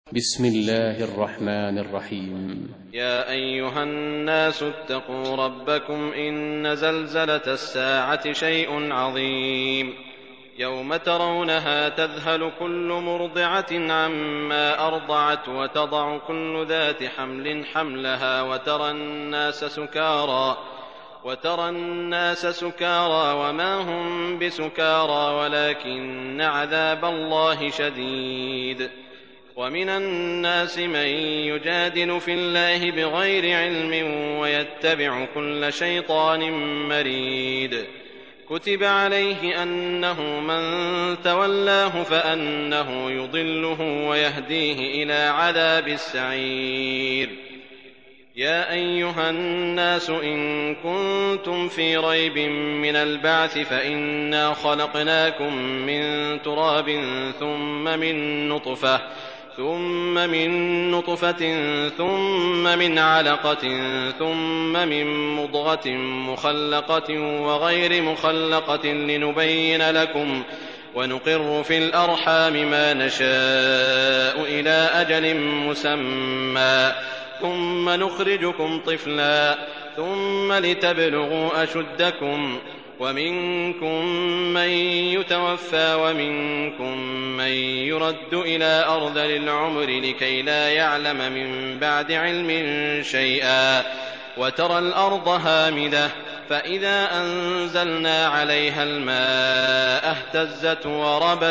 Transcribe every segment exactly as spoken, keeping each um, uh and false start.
بسم الله الرحمن الرحيم. يا أيها الناس اتقوا ربكم إن زلزلة الساعة شيء عظيم يوم ترونها تذهل كل مرضعة عما أرضعت وتضع كل ذات حمل حملها وترى الناس سكارى وترى الناس سكارى وما هم بسكارى ولكن عذاب الله شديد. ومن الناس من يجادل في الله بغير علم ويتبع كل شيطان مريد. كتب عليه أنه من تولاه فأنه يضله ويهديه إلى عذاب السعير. يا أيها الناس إن كنتم في ريب من البعث فإنا خلقناكم من تراب ثم من نطفة ثم من نطفة ثم من علقة ثم من مضغة مخلقة وغير مخلقة لنبين لكم ونقر في الأرحام ما نشاء إلى أجل مسمى ثم نخرجكم طفلا ثم لتبلغوا أشدكم ومنكم من يتوفى ومنكم من يرد إلى أرذل العمر لكي لا يعلم من بعد علم شيئا. وترى الأرض هامدة فإذا أنزلنا عليها الماء اهتزت وربت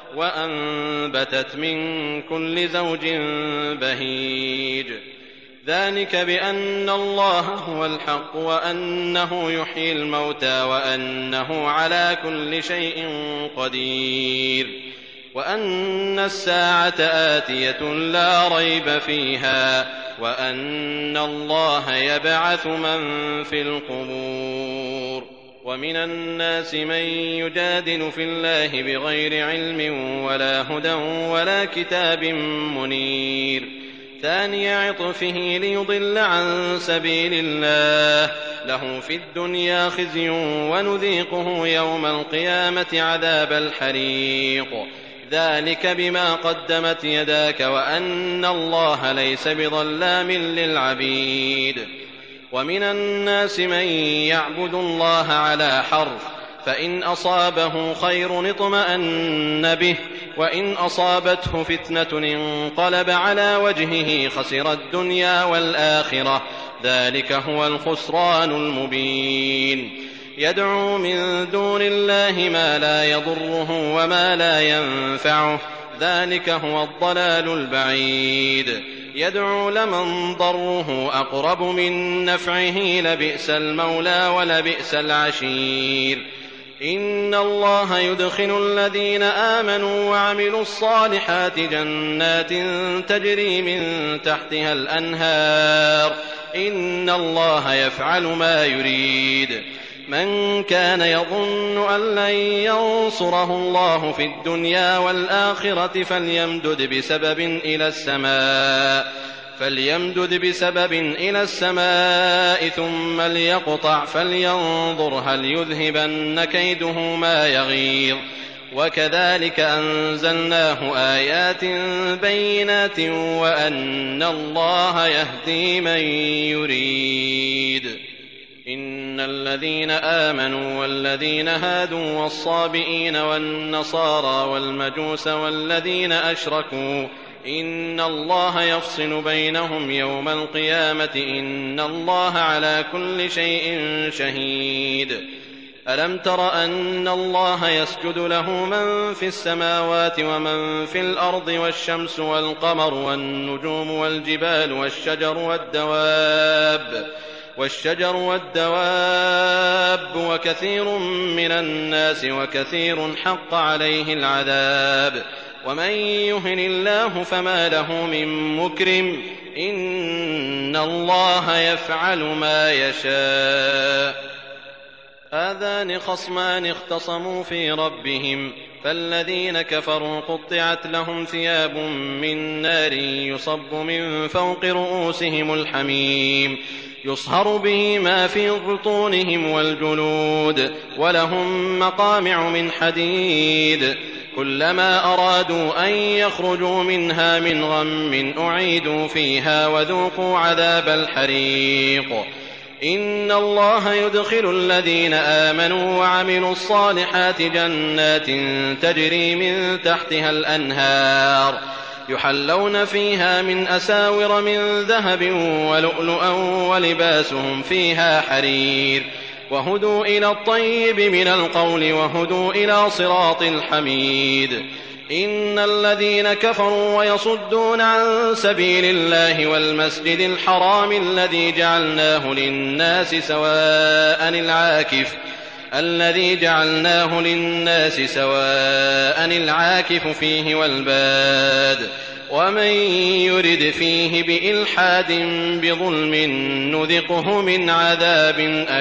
وأنبتت من كل زوج بهيج. ذلك بأن الله هو الحق وأنه يحيي الموتى وأنه على كل شيء قدير وأن الساعة آتية لا ريب فيها وأن الله يبعث من في القبور. ومن الناس من يجادل في الله بغير علم ولا هدى ولا كتاب منير. ثاني عطفه ليضل عن سبيل الله له في الدنيا خزي ونذيقه يوم القيامة عذاب الحريق. ذلك بما قدمت يداك وأن الله ليس بظلام للعبيد. ومن الناس من يعبد الله على حرف فإن أصابه خير اطمأن به وإن أصابته فتنة انقلب على وجهه خسر الدنيا والآخرة ذلك هو الخسران المبين. يدعو من دون الله ما لا يضره وما لا ينفعه ذلك هو الضلال البعيد. يدعو لمن ضره أقرب من نفعه لبئس المولى ولبئس العشير. إن الله يدخل الذين آمنوا وعملوا الصالحات جنات تجري من تحتها الأنهار إن الله يفعل ما يريد. من كان يظن أن لن ينصره الله في الدنيا والآخرة فليمدد بسبب إلى السماء فليمدد بسبب إلى السماء ثم ليقطع فلينظر هل يذهبن كيده ما يغيظ. وكذلك أنزلناه آيات بينات وأن الله يهدي من يريد. إن الذين آمنوا والذين هادوا والصابئين والنصارى والمجوس والذين أشركوا إن الله يفصل بينهم يوم القيامة إن الله على كل شيء شهيد. ألم تر أن الله يسجد له من في السماوات ومن في الأرض والشمس والقمر والنجوم والجبال والشجر والدواب والشجر والدواب وكثير من الناس وكثير حق عليه العذاب ومن يهن الله فما له من مكرم إن الله يفعل ما يشاء. هذان خصمان اختصموا في ربهم فالذين كفروا قطعت لهم ثياب من نار يصب من فوق رؤوسهم الحميم يصهر به ما في بطونهم والجلود ولهم مقامع من حديد كلما أرادوا أن يخرجوا منها من غم أعيدوا فيها وذوقوا عذاب الحريق. إن الله يدخل الذين آمنوا وعملوا الصالحات جنات تجري من تحتها الأنهار يحلون فيها من أساور من ذهب ولؤلؤا ولباسهم فيها حرير وهدوا إلى الطيب من القول وهدوا إلى صراط الحميد. إن الذين كفروا ويصدون عن سبيل الله والمسجد الحرام الذي جعلناه للناس سواء العاكف الذي جعلناه للناس سواء العاكف فيه والباد ومن يرد فيه بإلحاد بظلم نذقه من عذاب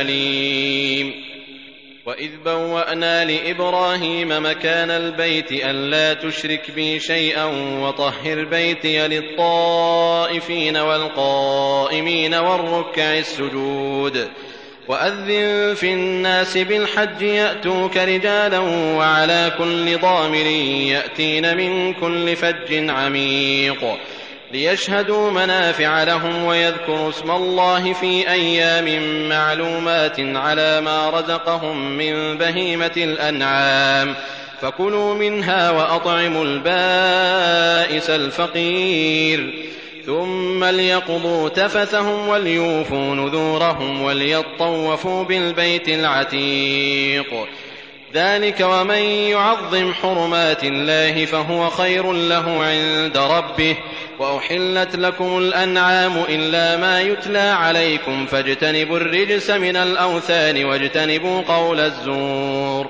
أليم. وإذ بوأنا لإبراهيم مكان البيت ألا تشرك بي شيئا وطهر بيتي للطائفين والقائمين والركع السجود. وأذن في الناس بالحج يأتوك رجالا وعلى كل ضامر يأتين من كل فج عميق ليشهدوا منافع لهم ويذكروا اسم الله في أيام معلومات على ما رزقهم من بهيمة الأنعام فكلوا منها وأطعموا البائس الفقير ثم ليقضوا تفثهم وليوفوا نذورهم وليطوفوا بالبيت العتيق. ذلك ومن يعظم حرمات الله فهو خير له عند ربه. وأحلت لكم الأنعام إلا ما يتلى عليكم فاجتنبوا الرجس من الأوثان واجتنبوا قول الزور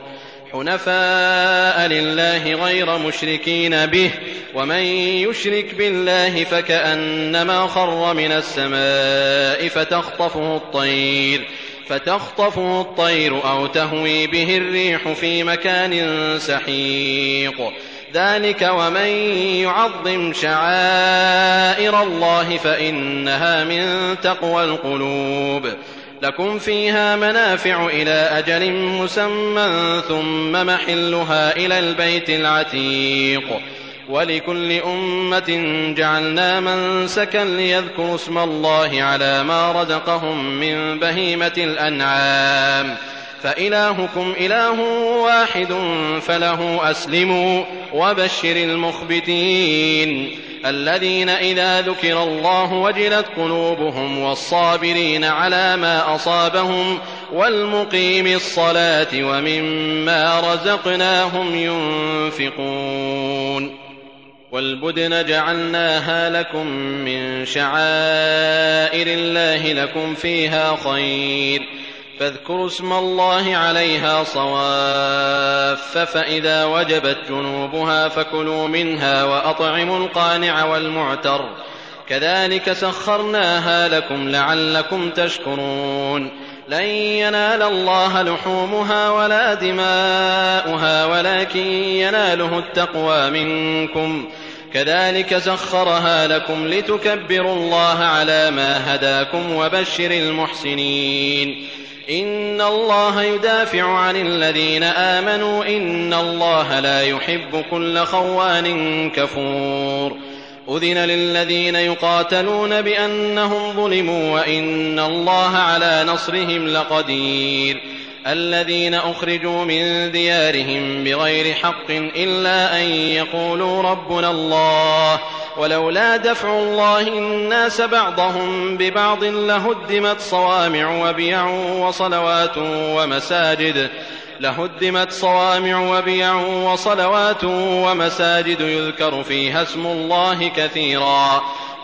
حنفاء لله غير مشركين به ومن يشرك بالله فكأنما خر من السماء فتخطفه الطير فتخطفه الطير أو تهوي به الريح في مكان سحيق. ذلك ومن يعظم شعائر الله فإنها من تقوى القلوب. لكم فيها منافع إلى أجل مسمى ثم محلها إلى البيت العتيق. ولكل أمة جعلنا منسكا ليذكروا اسم الله على ما رزقهم من بهيمة الأنعام فإلهكم إله واحد فله أسلموا وبشر المخبتين الذين إذا ذكر الله وجلت قلوبهم والصابرين على ما أصابهم والمقيم الصلاة ومما رزقناهم ينفقون. والبدن جعلناها لكم من شعائر الله لكم فيها خير فاذكروا اسم الله عليها صواف فإذا وجبت جنوبها فكلوا منها وأطعموا القانع والمعتر كذلك سخرناها لكم لعلكم تشكرون. لن ينال الله لحومها ولا دماؤها ولكن يناله التقوى منكم كذلك سخرها لكم لتكبروا الله على ما هداكم وبشر المحسنين. إن الله يدافع عن الذين آمنوا إن الله لا يحب كل خوان كفور. أذن للذين يقاتلون بأنهم ظلموا وإن الله على نصرهم لقدير. الذين أخرجوا من ديارهم بغير حق إلا أن يقولوا ربنا الله ولولا دفع الله الناس بعضهم ببعض لهدمت صوامع وبيع وصلوات ومساجد لهدمت صوامع وبيع وصلوات ومساجد يذكر فيها اسم الله كثيرا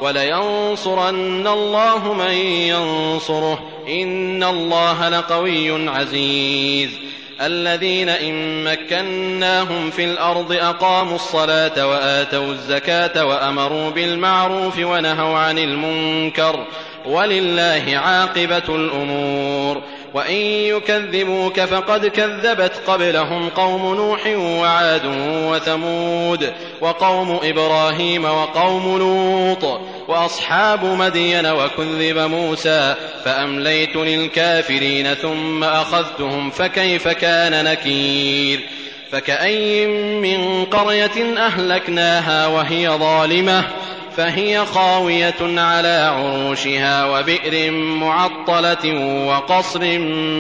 ولينصرن الله من ينصره إن الله لقوي عزيز. الذين إن مكناهم في الأرض أقاموا الصلاة وآتوا الزكاة وأمروا بالمعروف ونهوا عن المنكر ولله عاقبة الأمور. وإن يكذبوك فقد كذبت قبلهم قوم نوح وعاد وثمود وقوم إبراهيم وقوم لوط وأصحاب مدين وكذب موسى فأمليت للكافرين ثم أخذتهم فكيف كان نكير. فكأي من قرية أهلكناها وهي ظالمة فهي خاوية على عروشها وبئر معطلة وقصر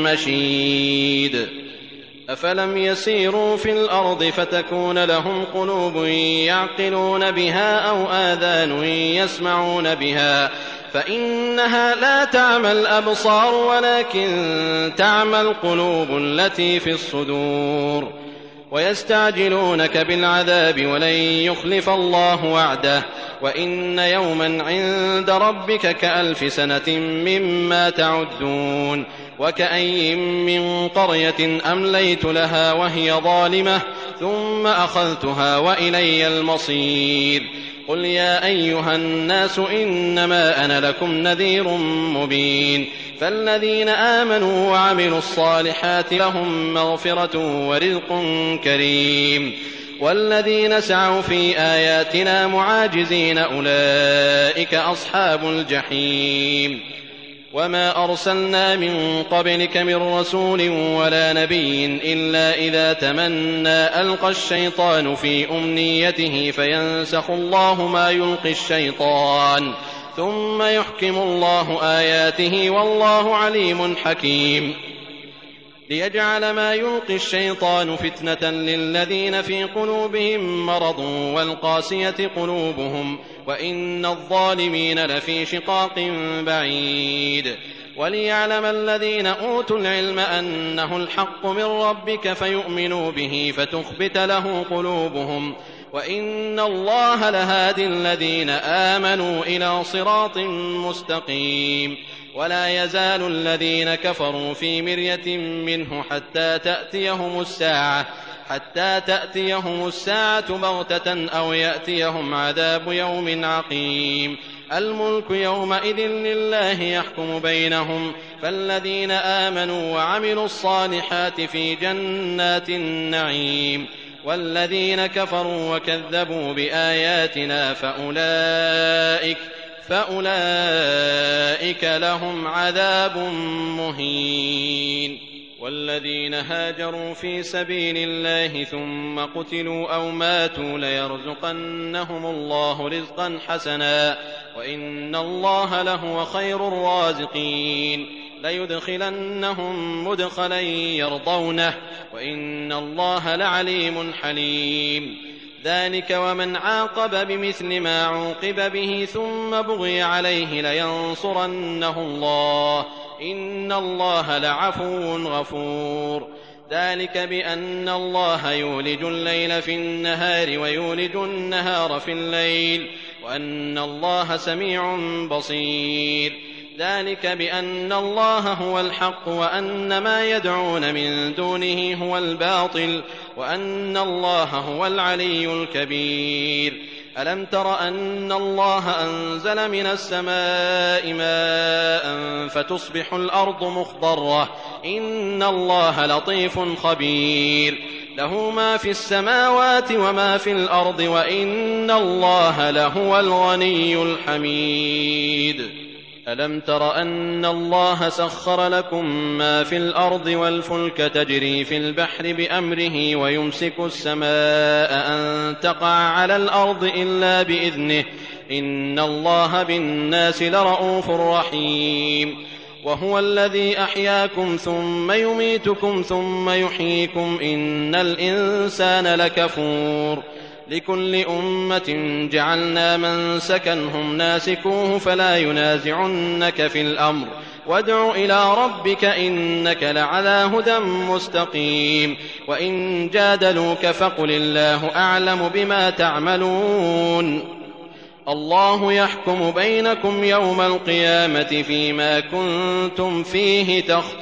مشيد أفلم يسيروا في الأرض فتكون لهم قلوب يعقلون بها أو آذان يسمعون بها فإنها لا تعمى الأبصار ولكن تعمى القلوب التي في الصدور ويستعجلونك بالعذاب ولن يخلف الله وعده وإن يوما عند ربك كألف سنة مما تعدون وكأي من قرية أمليت لها وهي ظالمة ثم أخذتها وإلي المصير قل يا أيها الناس إنما أنا لكم نذير مبين فالذين آمنوا وعملوا الصالحات لهم مغفرة ورزق كريم والذين سعوا في آياتنا معاجزين أولئك أصحاب الجحيم وما أرسلنا من قبلك من رسول ولا نبي إلا إذا تمنى ألقى الشيطان في أمنيته فينسخ الله ما يلقي الشيطان ثم يحكم الله آياته والله عليم حكيم ليجعل ما يلقي الشيطان فتنة للذين في قلوبهم مرض والقاسية قلوبهم وإن الظالمين لفي شقاق بعيد وليعلم الذين أوتوا العلم أنه الحق من ربك فيؤمنوا به فتخبت له قلوبهم وإن الله لهادي الذين آمنوا إلى صراط مستقيم ولا يزال الذين كفروا في مرية منه حتى تأتيهم الساعة حتى تأتيهم الساعة بغتة أو يأتيهم عذاب يوم عقيم الملك يومئذ لله يحكم بينهم فالذين آمنوا وعملوا الصالحات في جنات النعيم والذين كفروا وكذبوا بآياتنا فأولئك فأولئك لهم عذاب مهين والذين هاجروا في سبيل الله ثم قتلوا أو ماتوا ليرزقنهم الله رزقا حسنا وإن الله لهو خير الرازقين ليدخلنهم مدخلا يرضونه وإن الله لعليم حليم ذلك ومن عاقب بمثل ما عوقب به ثم بغي عليه لينصرنه الله إن الله لعفو غفور ذلك بأن الله يولج الليل في النهار ويولج النهار في الليل وأن الله سميع بصير ذلك بأن الله هو الحق وأن ما يدعون من دونه هو الباطل وأن الله هو العلي الكبير ألم تر أن الله أنزل من السماء ماء فتصبح الأرض مخضرة إن الله لطيف خبير له ما في السماوات وما في الأرض وإن الله لهو الغني الحميد ألم تر أن الله سخر لكم ما في الأرض والفلك تجري في البحر بأمره ويمسك السماء أن تقع على الأرض إلا بإذنه إن الله بالناس لرءوف رحيم وهو الذي أحياكم ثم يميتكم ثم يحييكم إن الإنسان لكفور لكل أمة جعلنا منسكا هم ناسكوه فلا ينازعنك في الأمر وادع إلى ربك إنك لعلى هدى مستقيم وإن جادلوك فقل الله أعلم بما تعملون الله يحكم بينكم يوم القيامة فيما كنتم فيه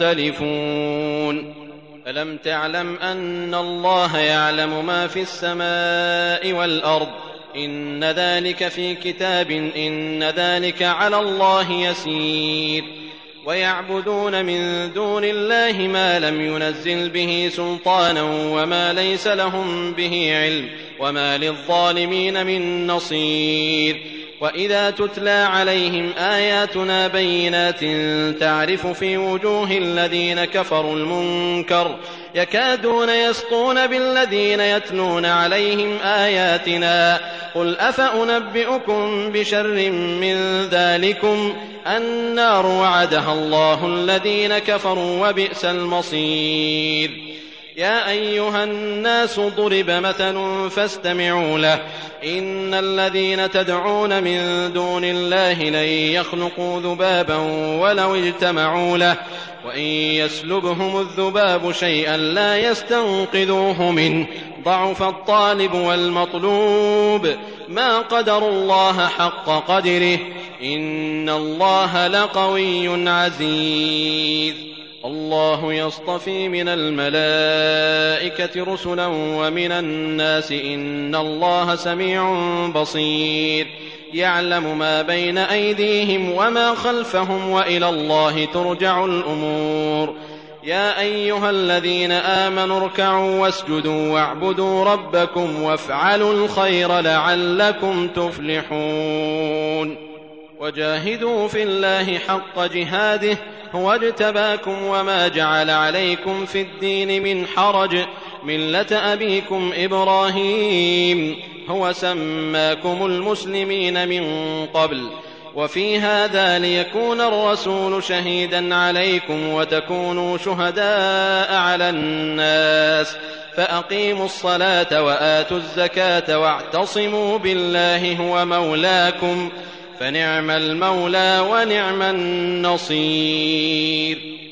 تختلفون ألم تعلم أن الله يعلم ما في السماء والأرض إن ذلك في كتاب إن ذلك على الله يسير ويعبدون من دون الله ما لم ينزل به سلطانا وما ليس لهم به علم وما للظالمين من نصير وإذا تتلى عليهم آياتنا بينات تعرف في وجوه الذين كفروا المنكر يكادون يسطون بالذين يتلون عليهم آياتنا قل أفأنبئكم بشر من ذلكم النار وعدها الله الذين كفروا وبئس المصير. يا أيها الناس ضرب مثل فاستمعوا له إن الذين تدعون من دون الله لن يخلقوا ذبابا ولو اجتمعوا له وإن يسلبهم الذباب شيئا لا يستنقذوه منه ضعف الطالب والمطلوب ما قدروا الله حق قدره إن الله لقوي عزيز. الله يصطفي من الملائكة رسلا ومن الناس إن الله سميع بصير يعلم ما بين أيديهم وما خلفهم وإلى الله ترجع الأمور. يا أيها الذين آمنوا اركعوا واسجدوا واعبدوا ربكم وافعلوا الخير لعلكم تفلحون. وجاهدوا في الله حق جهاده هو اجتباكم وما جعل عليكم في الدين من حرج ملة أبيكم إبراهيم هو سماكم المسلمين من قبل وفي هذا ليكون الرسول شهيدا عليكم وتكونوا شهداء على الناس فأقيموا الصلاة وآتوا الزكاة واعتصموا بالله هو مولاكم فنعم المولى ونعم النصير.